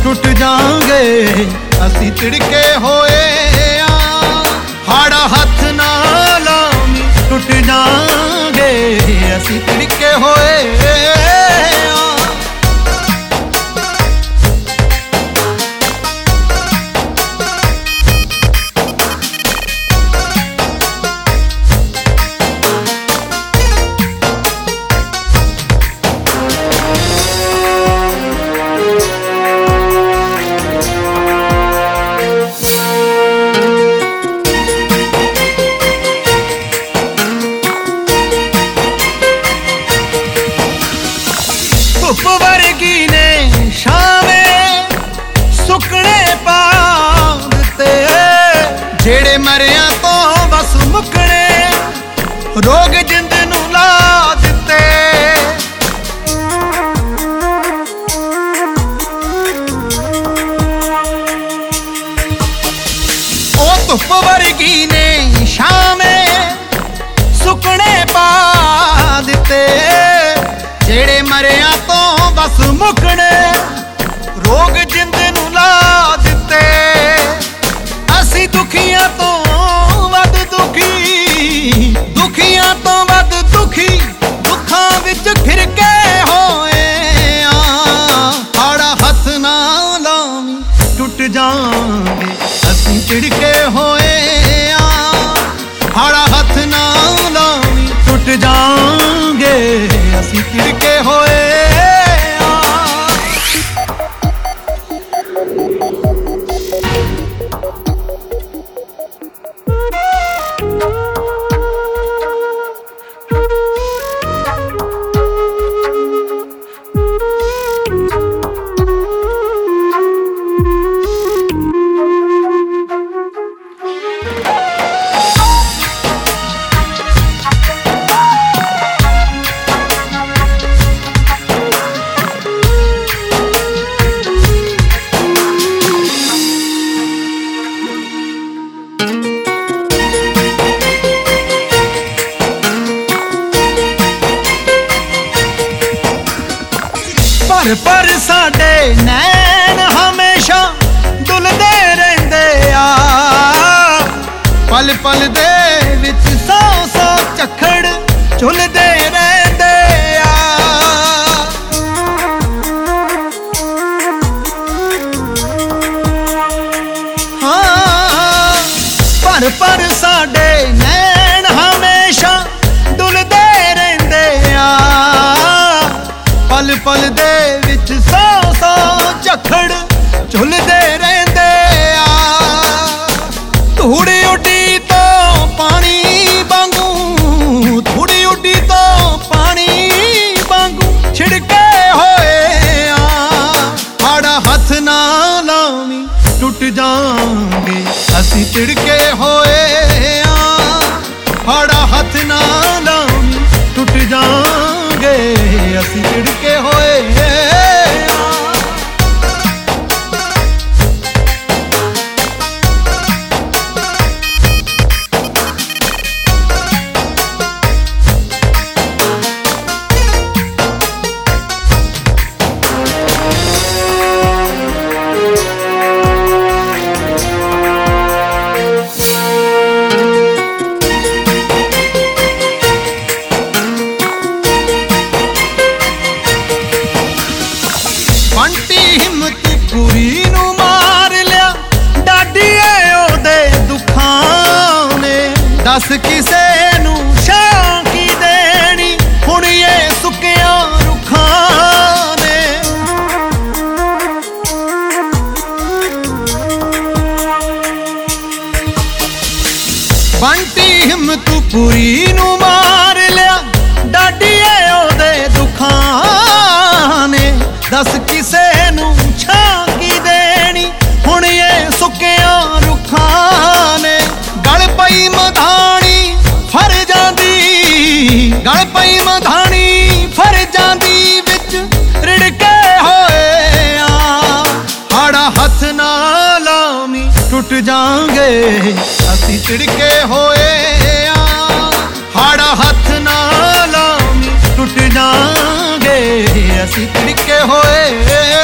ਟੁੱਟ ਜਾਾਂਗੇ ਅਸੀਂ ਤਿੜਕੇ ਹੋਏ ਆ। ਹਾੜਾ ਹੱਥ ਨਾ ਲਾਵੀਂ ਟੁੱਟ ਜਾਾਂਗੇ ਅਸੀਂ ਤਿੜਕੇ ਹੋਏ ਆ। ਧੁੱਪ ਵਰਗੀ ਨੇ ਛਾਵੇਂ ਸੁੱਕਣੇ ਪਾ ਦਿੱਤੇ, ਜਿਹੜੇ ਮਰਿਆਂ ਤੋਂ ਬਸ ਮੁੱਕਣੇ ਰੋਗ ਜਿੰਦ ਨੂੰ ਲਾ ਦਿੱਤੇ। ਉਹ ਧੁੱਪ ਵਰਗੀ ਨੇ ਛਾਵੇਂ ਸੁੱਕਣੇ ਪਾ ਦਿੱਤੇ, ਜਿਹੜੇ ਮਰਿਆਂ ਤੋਂ ਬਸ ਮੁੱਕਣੇ ਰੋਗ ਜਿੰਦ ਨੂੰ ਲਾ ਦਿੱਤੇ। ਅਸੀਂ ਦੁਖੀਆਂ ਤੋਂ ਵੱਧ ਦੁਖੀ, ਦੁਖੀਆਂ ਤੋਂ ਵੱਧ ਦੁਖੀ, ਦੁੱਖਾਂ ਵਿੱਚ ਘਿਰਕੇ ਹੋਏ ਆ। ਹਾੜਾ ਹੱਥ ਨਾ ਲਾਵੀਂ ਟੁੱਟ ਜਾਾਂਗੇ ਅਸੀਂ ਤਿੜਕੇ ਹੋਏ ਆ। ਹਾੜਾ ਹੱਥ ਨਾ ਲਾਵੀਂ ਟੁੱਟ ਜਾਾਂਗੇ ਅਸੀਂ ਤਿੜਕੇ ਹੋਏ ਆ। ਪਰ ਸਾਡੇ ਨੈਣ ਹਮੇਸ਼ਾ ਡੁੱਲਦੇ ਰਹਿੰਦੇ ਆ। ਪਲ ਪਲ ਦੇ ਵਿੱਚ ਸੌ ਸੌ ਝੱਖੜ ਝੁੱਲਦੇ ਰਹਿੰਦੇ ਆ। ਹਾਂ ਪਰ ਸਾਡੇ ਨੈਣ ਹਮੇਸ਼ਾ ਡੁੱਲਦੇ ਰਹਿੰਦੇ ਆ। ਪਲ ਪਲ ਦੇ ਵਿੱਚ ਸੌ ਸੌ ਝੱਖੜ ਝੁੱਲਦੇ ਰਹਿੰਦੇ ਆ। ਧੂੜੀ ਉੱਡੀ ਤੋਂ ਪਾਣੀ ਵਾਂਗੂ, ਧੂੜੀ ਉੱਡੀ ਤੋਂ ਪਾਣੀ ਵਾਂਗੂ ਛਿੜਕੇ ਹੋਏ ਆ। ਹਾੜਾ ਹੱਥ ਨਾ ਲਾਵੀਂ ਟੁੱਟ ਜਾਾਂਗੇ ਅਸੀਂ ਤਿੜਕੇ ਹੋਏ ਆ। ਹਾੜਾ ਹੱਥ ਨਾ ਲਾਵੀਂ ਟੁੱਟ ਜਾਾਂਗੇ ਅਸੀਂ ਤਿੜਕੇ ਹੋਏ ਆ। ਬੰਟੀ ਹਿੰਮਤਪੁਰੀ ਨੂੰ ਮਾਰ ਲਿਆ ਡਾਡੀਏ ਉਹਦੇ ਦੁੱਖਾਂ ਨੇ। ਦੱਸ ਕਿਸੇ ਨੂੰ ਛਾਂ ਕੀ ਦੇਣੀ ਹੁਣ ਇਹ ਸੁੱਕਿਆਂ ਰੁੱਖਾਂ ਨੇ। ਬੰਟੀ ਹਿੰਮਤਪੁਰੀ ਨੂੰ ਮਾਰ ਲਿਆ ਡਾਡੀਏ ਉਹਦੇ ਦੁੱਖਾਂ ਨੇ। ਦੱਸ ਕਿਸੇ ਨੂੰ ਛਾਂ ਕੀ ਦੇਣੀ ਹੁਣ ਇਹ ਸੁੱਕਿਆਂ ਰੁੱਖਾਂ ਨੇ। ਗਲ ਪਈ ਮਧਾਣੀ ਫਰ ਜਾਂਦੀ, ਗਲ ਪਈ ਮਧਾਣੀ ਫਰ ਜਾਂਦੀ ਵਿੱਚ ਰਿੜਕੇ ਹੋਏ ਆ। ਹਾੜਾ ਹੱਥ ਨਾ ਲਾਵੀਂ ਟੁੱਟ ਜਾਾਂਗੇ ਅਸੀਂ ਤਿੜਕੇ ਹੋਏ ਆ। ਹਾੜਾ ਹੱਥ ਨਾ ਲਾਵੀਂ ਟੁੱਟ ਜਾਾਂਗੇ ਅਸੀਂ ਤਿੜਕੇ ਹੋਏ